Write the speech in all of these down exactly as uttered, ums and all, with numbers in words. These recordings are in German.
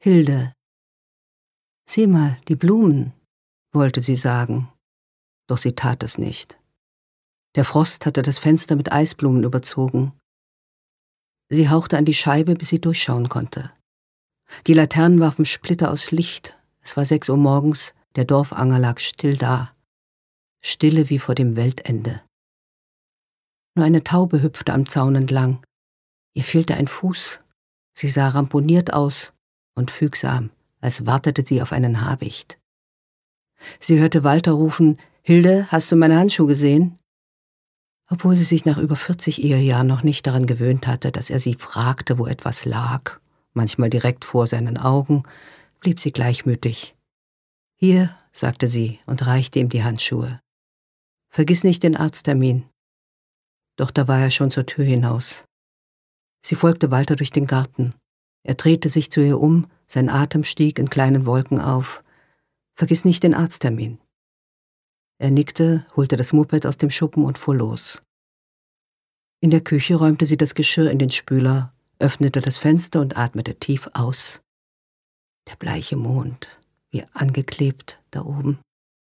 Hilde. Sieh mal, die Blumen, wollte sie sagen, doch sie tat es nicht. Der Frost hatte das Fenster mit Eisblumen überzogen. Sie hauchte an die Scheibe, bis sie durchschauen konnte. Die Laternen warfen Splitter aus Licht. Es war sechs Uhr morgens, der Dorfanger lag still da. Stille wie vor dem Weltende. Nur eine Taube hüpfte am Zaun entlang. Ihr fehlte ein Fuß. Sie sah ramponiert aus und fügsam, als wartete sie auf einen Habicht. Sie hörte Walter rufen: »Hilde, hast du meine Handschuhe gesehen?« Obwohl sie sich nach über vierzig Ehejahren noch nicht daran gewöhnt hatte, dass er sie fragte, wo etwas lag, manchmal direkt vor seinen Augen, blieb sie gleichmütig. »Hier«, sagte sie und reichte ihm die Handschuhe. »Vergiss nicht den Arzttermin.« Doch da war er schon zur Tür hinaus. Sie folgte Walter durch den Garten. Er drehte sich zu ihr um, sein Atem stieg in kleinen Wolken auf. »Vergiss nicht den Arzttermin.« Er nickte, holte das Moped aus dem Schuppen und fuhr los. In der Küche räumte sie das Geschirr in den Spüler, öffnete das Fenster und atmete tief aus. Der bleiche Mond, wie angeklebt da oben.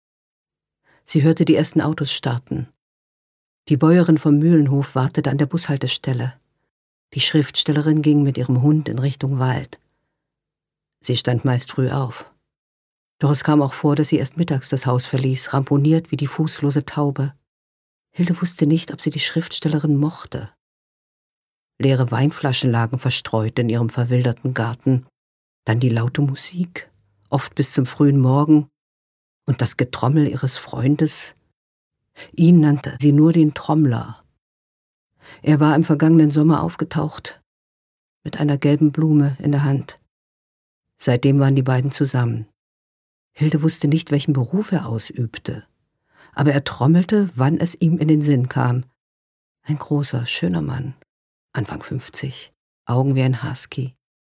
Sie hörte die ersten Autos starten. Die Bäuerin vom Mühlenhof wartete an der Bushaltestelle. Die Schriftstellerin ging mit ihrem Hund in Richtung Wald. Sie stand meist früh auf. Doch es kam auch vor, dass sie erst mittags das Haus verließ, ramponiert wie die fußlose Taube. Hilde wusste nicht, ob sie die Schriftstellerin mochte. Leere Weinflaschen lagen verstreut in ihrem verwilderten Garten. Dann die laute Musik, oft bis zum frühen Morgen, und das Getrommel ihres Freundes. Ihn nannte sie nur den Trommler. Er war im vergangenen Sommer aufgetaucht, mit einer gelben Blume in der Hand. Seitdem waren die beiden zusammen. Hilde wusste nicht, welchen Beruf er ausübte, aber er trommelte, wann es ihm in den Sinn kam. Ein großer, schöner Mann, Anfang fünfzig, Augen wie ein Husky.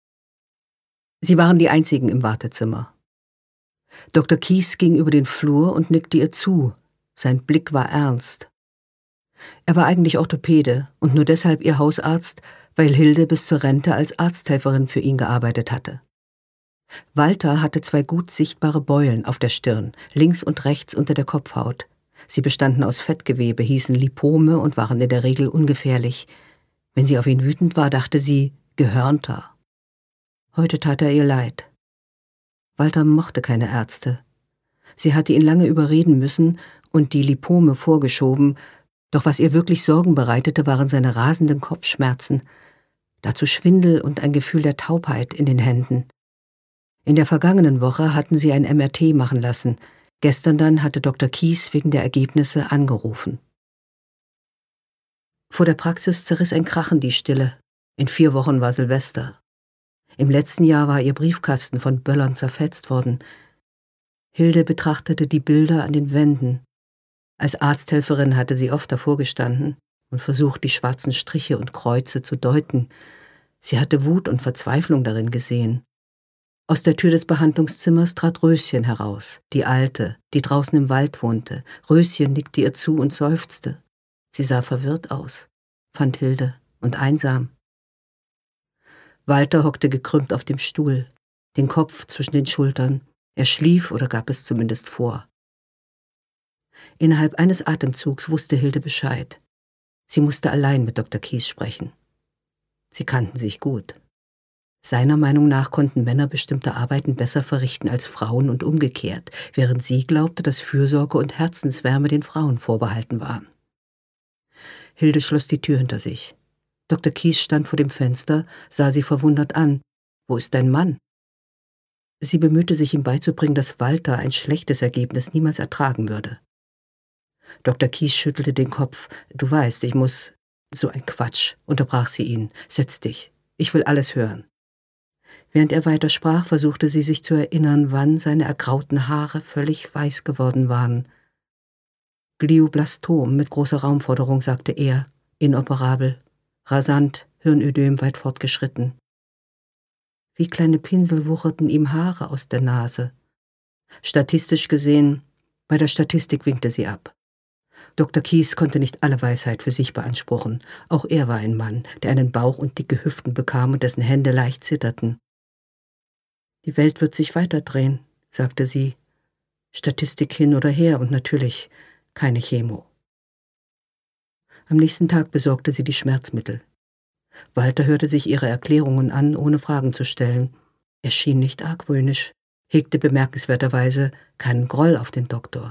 Sie waren die einzigen im Wartezimmer. Doktor Kies ging über den Flur und nickte ihr zu. Sein Blick war ernst. Er war eigentlich Orthopäde und nur deshalb ihr Hausarzt, weil Hilde bis zur Rente als Arzthelferin für ihn gearbeitet hatte. Walter hatte zwei gut sichtbare Beulen auf der Stirn, links und rechts unter der Kopfhaut. Sie bestanden aus Fettgewebe, hießen Lipome und waren in der Regel ungefährlich. Wenn sie auf ihn wütend war, dachte sie, Gehörnter. Heute tat er ihr leid. Walter mochte keine Ärzte. Sie hatte ihn lange überreden müssen und die Lipome vorgeschoben, doch was ihr wirklich Sorgen bereitete, waren seine rasenden Kopfschmerzen, dazu Schwindel und ein Gefühl der Taubheit in den Händen. In der vergangenen Woche hatten sie ein M R T machen lassen. Gestern dann hatte Doktor Kies wegen der Ergebnisse angerufen. Vor der Praxis zerriss ein Krachen die Stille. In vier Wochen war Silvester. Im letzten Jahr war ihr Briefkasten von Böllern zerfetzt worden. Hilde betrachtete die Bilder an den Wänden. Als Arzthelferin hatte sie oft davor gestanden und versucht, die schwarzen Striche und Kreuze zu deuten. Sie hatte Wut und Verzweiflung darin gesehen. Aus der Tür des Behandlungszimmers trat Röschen heraus, die Alte, die draußen im Wald wohnte. Röschen nickte ihr zu und seufzte. Sie sah verwirrt aus, fand Hilde, und einsam. Walter hockte gekrümmt auf dem Stuhl, den Kopf zwischen den Schultern. Er schlief oder gab es zumindest vor. Innerhalb eines Atemzugs wusste Hilde Bescheid. Sie musste allein mit Doktor Kies sprechen. Sie kannten sich gut. Seiner Meinung nach konnten Männer bestimmte Arbeiten besser verrichten als Frauen und umgekehrt, während sie glaubte, dass Fürsorge und Herzenswärme den Frauen vorbehalten waren. Hilde schloss die Tür hinter sich. Doktor Kies stand vor dem Fenster, sah sie verwundert an. »Wo ist dein Mann?« Sie bemühte sich, ihm beizubringen, dass Walter ein schlechtes Ergebnis niemals ertragen würde. Doktor Kies schüttelte den Kopf. »Du weißt, ich muss...« »So ein Quatsch«, unterbrach sie ihn. »Setz dich, ich will alles hören.« Während er weiter sprach, versuchte sie sich zu erinnern, wann seine ergrauten Haare völlig weiß geworden waren. »Glioblastom mit großer Raumforderung«, sagte er, inoperabel, rasant, Hirnödem weit fortgeschritten. Wie kleine Pinsel wucherten ihm Haare aus der Nase. Statistisch gesehen, bei der Statistik winkte sie ab. Doktor Kies konnte nicht alle Weisheit für sich beanspruchen. Auch er war ein Mann, der einen Bauch und dicke Hüften bekam und dessen Hände leicht zitterten. Die Welt wird sich weiterdrehen, sagte sie. Statistik hin oder her und natürlich keine Chemo. Am nächsten Tag besorgte sie die Schmerzmittel. Walter hörte sich ihre Erklärungen an, ohne Fragen zu stellen. Er schien nicht argwöhnisch, hegte bemerkenswerterweise keinen Groll auf den Doktor.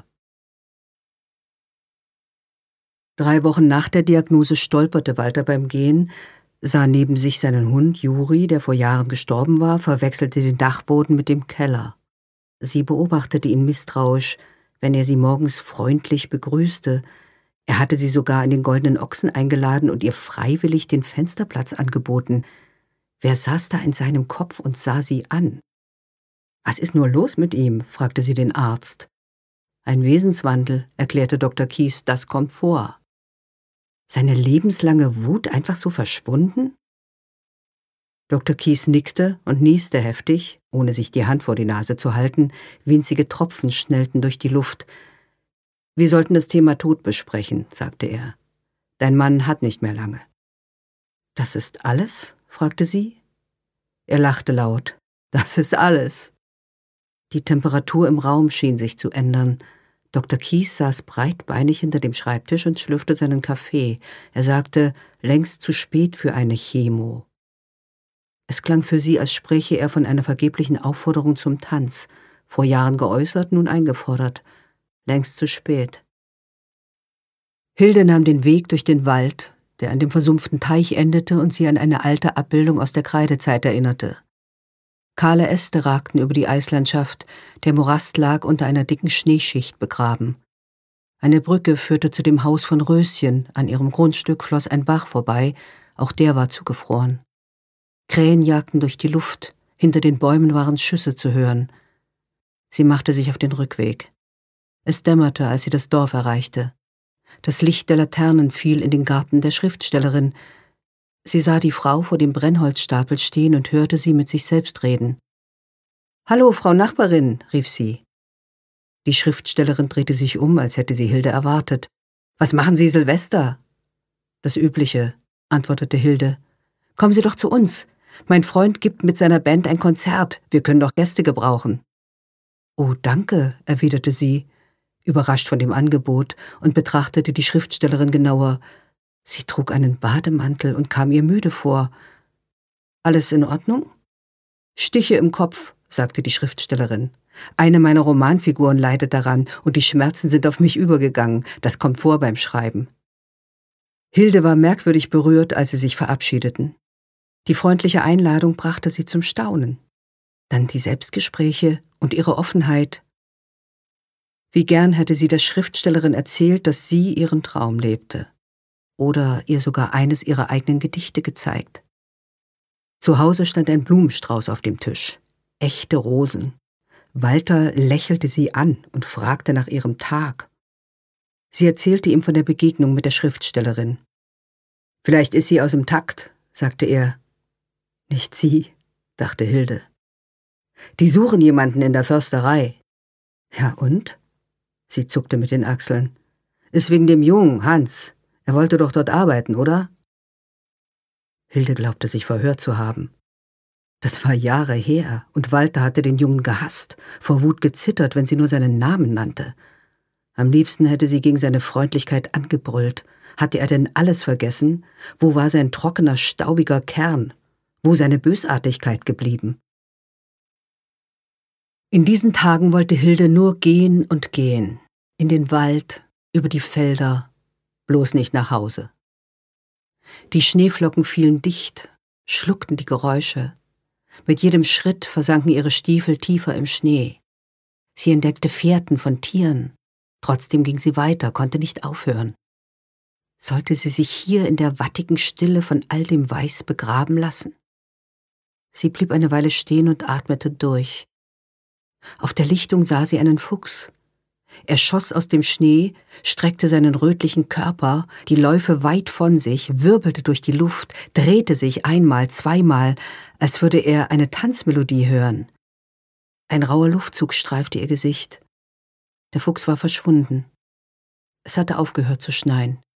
Drei Wochen nach der Diagnose stolperte Walter beim Gehen, sah neben sich seinen Hund Juri, der vor Jahren gestorben war, verwechselte den Dachboden mit dem Keller. Sie beobachtete ihn misstrauisch, wenn er sie morgens freundlich begrüßte. Er hatte sie sogar in den Goldenen Ochsen eingeladen und ihr freiwillig den Fensterplatz angeboten. Wer saß da in seinem Kopf und sah sie an? »Was ist nur los mit ihm?« fragte sie den Arzt. »Ein Wesenswandel«, erklärte Doktor Kies, »das kommt vor.« Seine lebenslange Wut einfach so verschwunden? Doktor Kies nickte und nieste heftig, ohne sich die Hand vor die Nase zu halten. Winzige Tropfen schnellten durch die Luft. »Wir sollten das Thema Tod besprechen«, sagte er. »Dein Mann hat nicht mehr lange.« »Das ist alles?« fragte sie. Er lachte laut. »Das ist alles.« Die Temperatur im Raum schien sich zu ändern. Doktor Kies saß breitbeinig hinter dem Schreibtisch und schlürfte seinen Kaffee. Er sagte, längst zu spät für eine Chemo. Es klang für sie, als spräche er von einer vergeblichen Aufforderung zum Tanz, vor Jahren geäußert, nun eingefordert. Längst zu spät. Hilde nahm den Weg durch den Wald, der an dem versumpften Teich endete und sie an eine alte Abbildung aus der Kreidezeit erinnerte. Kahle Äste ragten über die Eislandschaft, der Morast lag unter einer dicken Schneeschicht begraben. Eine Brücke führte zu dem Haus von Röschen, an ihrem Grundstück floss ein Bach vorbei, auch der war zugefroren. Krähen jagten durch die Luft, hinter den Bäumen waren Schüsse zu hören. Sie machte sich auf den Rückweg. Es dämmerte, als sie das Dorf erreichte. Das Licht der Laternen fiel in den Garten der Schriftstellerin. Sie sah die Frau vor dem Brennholzstapel stehen und hörte sie mit sich selbst reden. »Hallo, Frau Nachbarin«, rief sie. Die Schriftstellerin drehte sich um, als hätte sie Hilde erwartet. »Was machen Sie Silvester?« »Das Übliche«, antwortete Hilde. »Kommen Sie doch zu uns. Mein Freund gibt mit seiner Band ein Konzert. Wir können doch Gäste gebrauchen.« »Oh, danke«, erwiderte sie, überrascht von dem Angebot, und betrachtete die Schriftstellerin genauer. Sie trug einen Bademantel und kam ihr müde vor. »Alles in Ordnung?« »Stiche im Kopf«, sagte die Schriftstellerin. »Eine meiner Romanfiguren leidet daran, und die Schmerzen sind auf mich übergegangen. Das kommt vor beim Schreiben.« Hilde war merkwürdig berührt, als sie sich verabschiedeten. Die freundliche Einladung brachte sie zum Staunen. Dann die Selbstgespräche und ihre Offenheit. Wie gern hätte sie der Schriftstellerin erzählt, dass sie ihren Traum lebte. Oder ihr sogar eines ihrer eigenen Gedichte gezeigt. Zu Hause stand ein Blumenstrauß auf dem Tisch. Echte Rosen. Walter lächelte sie an und fragte nach ihrem Tag. Sie erzählte ihm von der Begegnung mit der Schriftstellerin. »Vielleicht ist sie aus dem Takt«, sagte er. »Nicht sie«, dachte Hilde. »Die suchen jemanden in der Försterei.« »Ja und?« Sie zuckte mit den Achseln. »Ist wegen dem Jungen, Hans. Er wollte doch dort arbeiten, oder?« Hilde glaubte sich verhört zu haben. Das war Jahre her, und Walter hatte den Jungen gehasst, vor Wut gezittert, wenn sie nur seinen Namen nannte. Am liebsten hätte sie gegen seine Freundlichkeit angebrüllt. Hatte er denn alles vergessen? Wo war sein trockener, staubiger Kern? Wo seine Bösartigkeit geblieben? In diesen Tagen wollte Hilde nur gehen und gehen. In den Wald, über die Felder, bloß nicht nach Hause. Die Schneeflocken fielen dicht, schluckten die Geräusche. Mit jedem Schritt versanken ihre Stiefel tiefer im Schnee. Sie entdeckte Fährten von Tieren. Trotzdem ging sie weiter, konnte nicht aufhören. Sollte sie sich hier in der wattigen Stille von all dem Weiß begraben lassen? Sie blieb eine Weile stehen und atmete durch. Auf der Lichtung sah sie einen Fuchs. Er schoss aus dem Schnee, streckte seinen rötlichen Körper, die Läufe weit von sich, wirbelte durch die Luft, drehte sich einmal, zweimal, als würde er eine Tanzmelodie hören. Ein rauer Luftzug streifte ihr Gesicht. Der Fuchs war verschwunden. Es hatte aufgehört zu schneien.